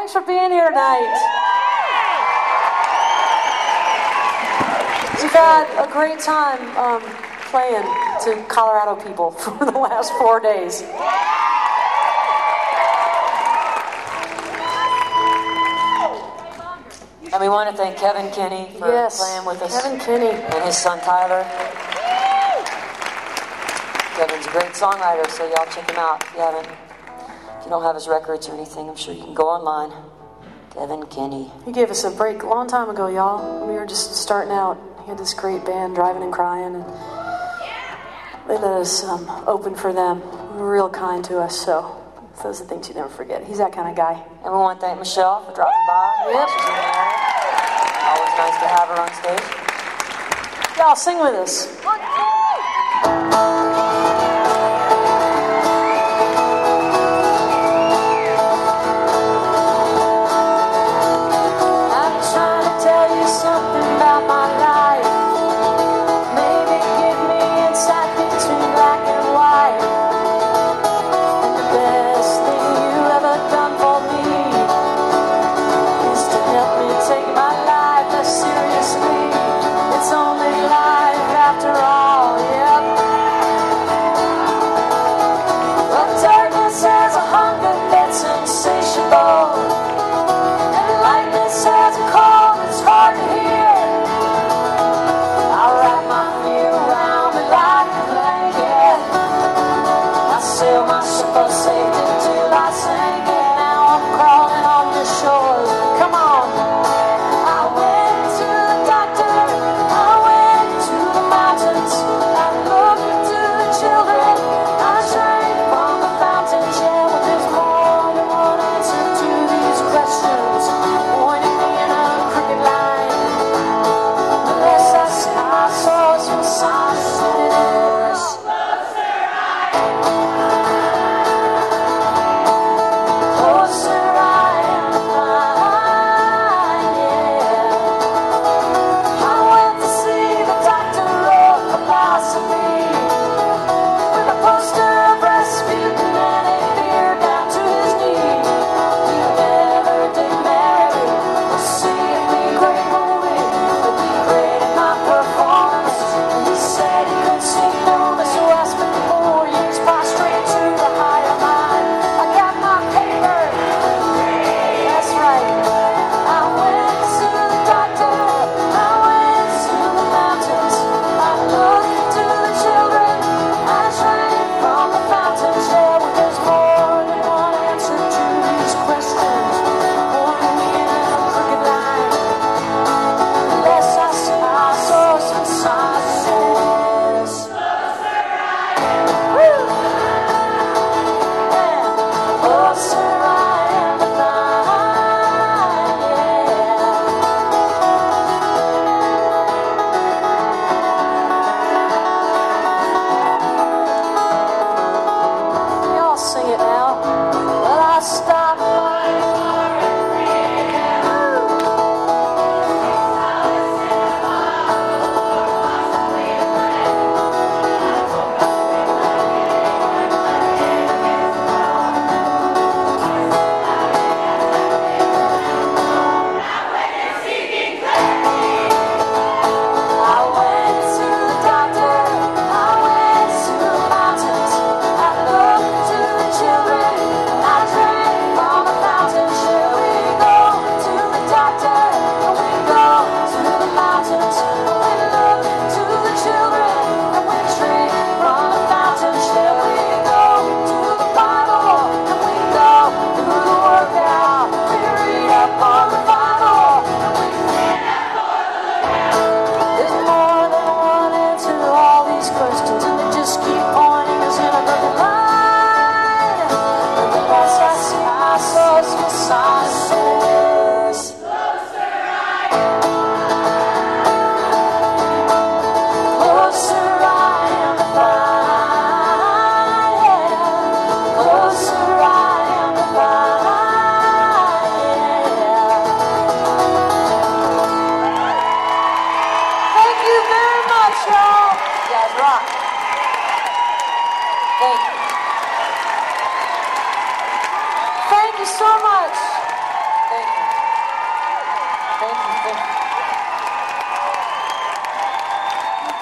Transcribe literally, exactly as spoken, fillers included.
Thanks for being here tonight. We've had a great time um, playing to Colorado people for the last four days. And we want to thank Kevin Kinney for yes, playing with us. Kevin Kinney. And his son Tyler. Kevin's a great songwriter, so y'all check him out if you haven't. If you don't have his records or anything, I'm sure you can go online. Kevin Kinney. He gave us a break a long time ago, y'all. We were just starting out. He had this great band, Driving and Crying, and they let us um, open for them. They were real kind to us, so those are things you never forget. He's that kind of guy. And we want to thank Michelle for dropping by. Yep. She's in the area. Always nice to have her on stage. Y'all sing with us. Thank you so much.